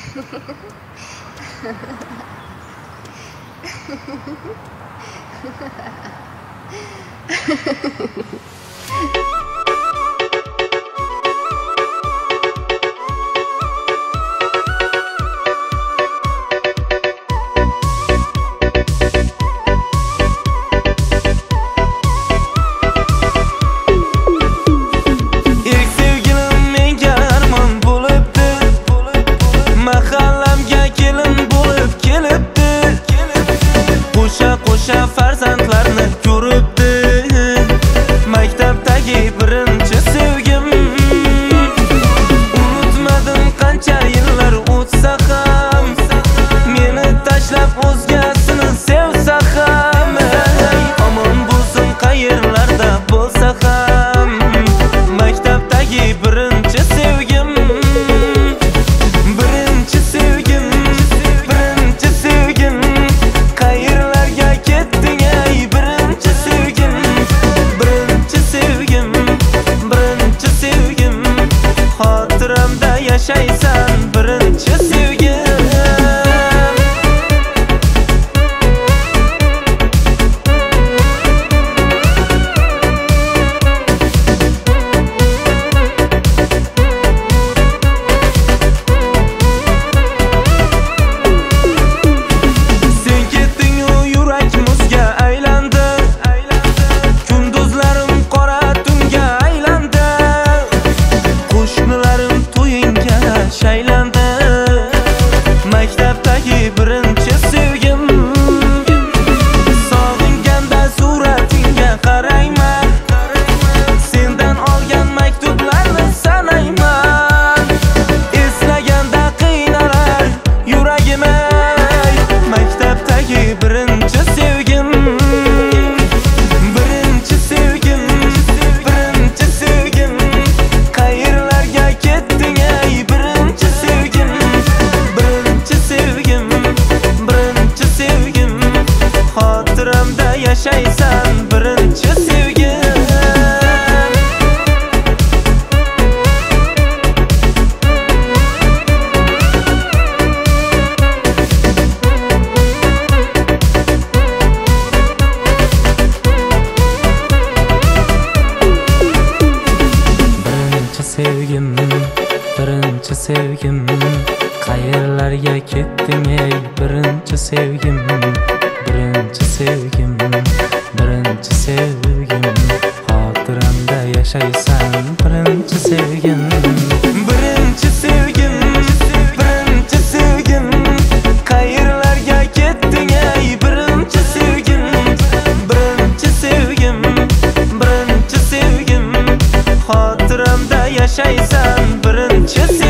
Qo'sha farzandlarni ko'ribdi. Maktabdagi birinchi sevgim. Unutmadim qancha yillar o'tsa ham, meni tashlab o'zgasini sevsa ham, omon bo'lsin qayerlarda bo'lsa ham. Maktabdagi birinchi sevgim. Birinchi sevgim, birinchi sevgim. Qayerlarga ketding ey birinchi sevgim. Birinchi sevgim, birinchi sevgim. Xotiramda yashaysan birinchi sevgim. Maktabdagi birinchi sevgim. Sog'inganda suratingga qarayman, sendan olgan maktublarni sanayman. Eslaganda qiynalar yuragim ey. Maktabdagi birinchi sevgim. Birinchi sevgim, birinchi sevgim. Qayerlarga ketding ey birinchi sevgim. Xotiramda yashaysan birinchi sevgim. Birinchi sevgim, birinchi sevgim. Qayerlarga ketding ey birinchi sevgim. Birinchi sevgim, birinchi sevgim. Xotiramda yashaysan birinchi sevgim. Birinchi sevgim, birinchi sevgim. Qayerlarga ketding ey birinchi sevgim. Birinchi sevgim, birinchi sevgim. Xotiramda yashaysan birinchi sevgim.